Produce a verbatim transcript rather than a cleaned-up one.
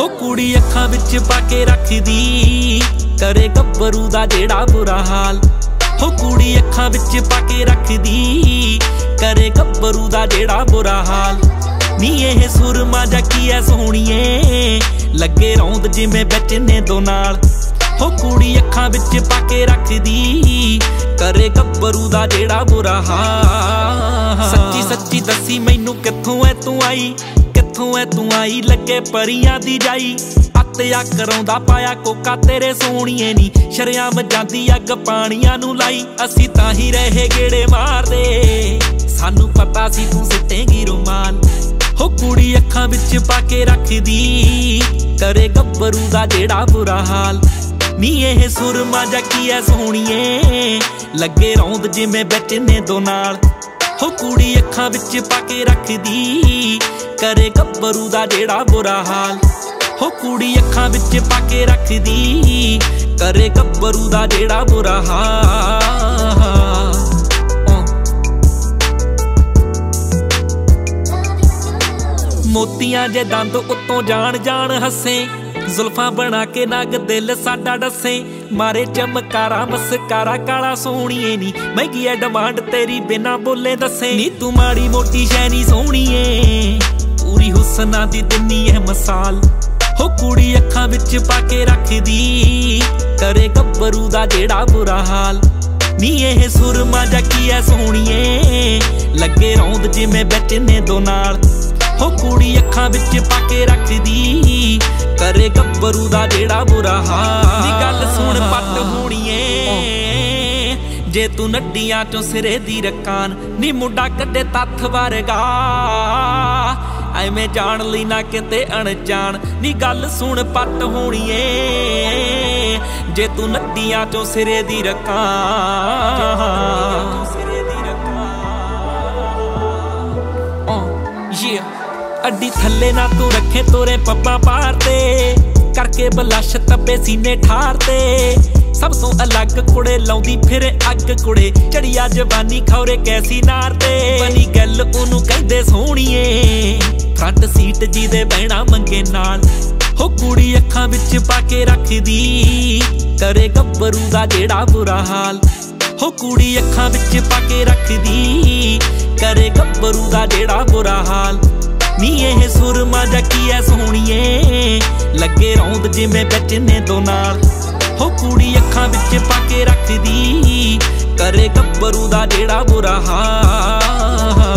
हो कुड़ी अखां विच पाके रखदी करे गब्बरू दा जेड़ा बुरा हाल। हो कुड़ी अखां विच पाके रखदी करे गब्बरू दा जेड़ा बुरा हाल। नी एह सुरमा जा की ऐ सोहणीए लगे रौंद जिवें बिच ने दो नाल। हो कुड़ी अखां विच पाके रखदी करे गब्बरू दा जेड़ा बुरा हाल। सच्ची सच्ची दसी मैनू कित्थों ऐ तू आई, कित्थों ऐ तू आई लगे परियां दी जाई। अत्या कराउंदा पाया कोका तेरे सोहणीए नी शरियाम जांदी अग पाणियां नू लाई। असी तां ही रहे गेड़े मारदे सानू पता सी तू सिट्टेंगी रुमाल। हो कुड़ी अखां विच पाके रखदी करे गब्बरू दा जेड़ा बुरा हाल। नी एह सुरमा जा की ऐ सोहणीए लगे रौंद जिवें बिच ने दो नाल। हो कुड़ी अखां विच पाके रखदी करे गब्बरू दा जेड़ा बुरा हाल। हो कुड़ी अखां विच पाके रखदी करे गब्बरू दा जेड़ा बुरा हाल। मोतियां जे दंद उत्तों जान जान हसे, जुल्फां बना के नग दिल साडा डसे। मारे चमकारा मस्कारा काला सोहणीए नी महंगी है डिमांड तेरी बिना बोले दसे। नी तू माड़ी मोटी शैनी सोहणीए पूरी हुस्ना दी दिन्नी है मसाल। हो कुड़ी अखां विच पाके रखदी करे गब्बरू दा जेड़ा बुरा हाल। नी एह सुरमा जा की ऐ सोहणीए लगे रौंद जिवें बिच ने दो नाल। हो कुड़ी अखां विच पाके रखदी करे गब्बरू दा जेड़ा बुरा हाल। नी गल सुण पट होणीए जे तू नड्डियां चों सिरे दी रकान। नी मुंडा कड्डे तत्थ वर्गा ਐਵੇਂ ਜਾਣ ਲਈ ਨਾ ਕਿਤੇ ਅਣਜਾਣ। ਨੀ ਗੱਲ ਸੁਣ ਪੱਟ ਹੋਣੀਏ ਜੇ ਤੂੰ ਨੱਡੀਆਂ ਚੋਂ ਸਿਰੇ ਦੀ ਰਕਾਂ। ਅੱਡੀ ਥੱਲੇ ਨਾ ਤੂੰ ਰੱਖੇ ਤੋਰੇ ਪੱਪਾਂ ਪਾਰ ਤੇ ਕਰਕੇ ਬਲਸ਼ ਤੱਪੇ ਸੀਨੇ ਠਾਰ ਤੇ। सब तो अलग कुड़े लाउंदी फिर अग कुड़े चढ़िया जवानी खौरे कैसी नार ते। बनी गल ओनू कहंदे सोहणीए फ्रंट सीट जी दे बहना मंगे नाल। हो कुड़ी अखां विच पाके रखदी करे गब्बरू दा जेड़ा बुरा हाल। हो कुड़ी अखां विच पाके रखदी करे गब्बरू दा जेड़ा बुरा हाल। नी एह सुरमा जा की ऐ सोहणीए लगे रौंद जिवें बिच ने दो नाल। हो कुड़ी अखां विच पाके रखदी करे गब्बरू दा जेड़ा बुरा हाल।